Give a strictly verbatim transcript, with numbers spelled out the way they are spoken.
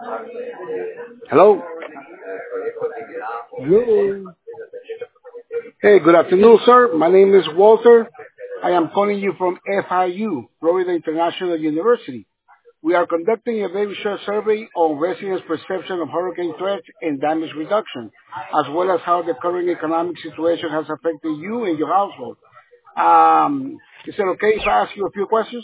Hello. Hello. Hey, good afternoon, sir. My name is Walter. I am calling you from F I U, Florida International University. We are conducting a very short survey on residents' perception of hurricane threats and damage reduction, as well as how the current economic situation has affected you and your household. Um, is it okay if I ask you a few questions?